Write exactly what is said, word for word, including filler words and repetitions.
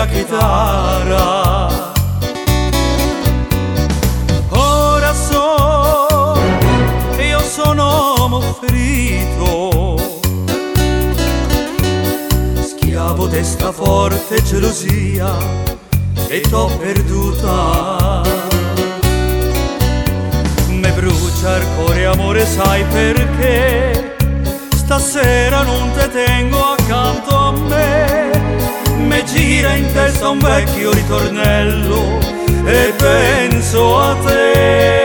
chitarra. Ora so che io sono uomo ferito, schiavo d'esta forte gelosia che t'ho perduta. Me brucia il cuore, amore, sai perché? Stasera non te tengo accanto a me. Me gira in testa un vecchio ritornello e penso a te.